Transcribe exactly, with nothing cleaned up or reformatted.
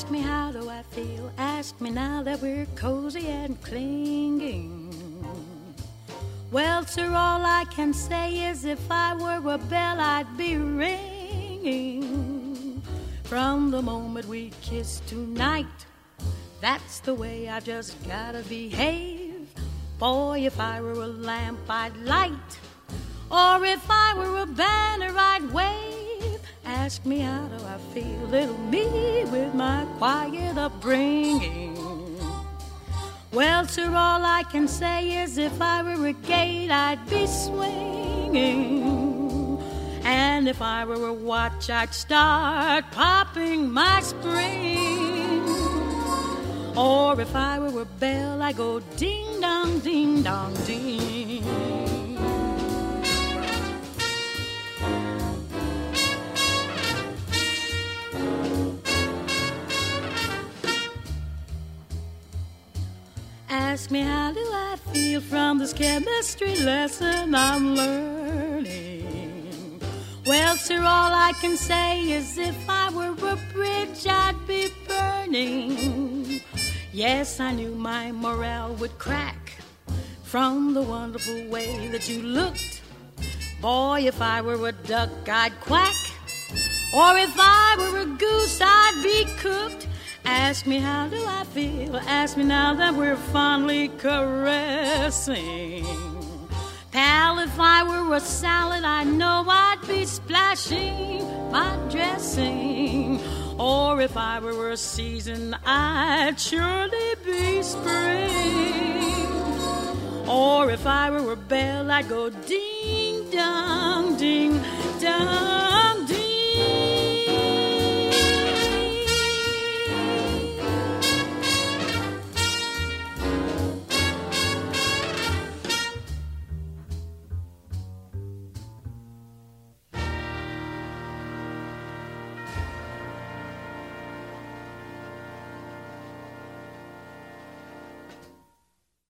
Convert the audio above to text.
Ask me how do I feel, ask me now that we're cozy and clinging. Well, sir, all I can say is if I were a bell, I'd be ringing. From the moment we kissed tonight, that's the way I've just gotta behave. Boy, if I were a lamp, I'd light, or if I were a banner, I'd wave. Ask me how do I feel, little me with my quiet upbringing. Well, sir, all I can say is if I were a gate, I'd be swinging. And if I were a watch, I'd start popping my spring. Or if I were a bell, I'd go ding-dong, ding-dong, ding. Ask me how do I feel from this chemistry lesson I'm learning. Well, sir, all I can say is if I were a bridge, I'd be burning. Yes, I knew my morale would crack from the wonderful way that you looked. Boy, if I were a duck, I'd quack, or if I were a goose, I'd be cooked. Ask me how do I feel, ask me now that we're fondly caressing. Pal, if I were a salad, I know I'd be splashing my dressing. Or if I were a season, I'd surely be spring. Or if I were a bell, I'd go ding.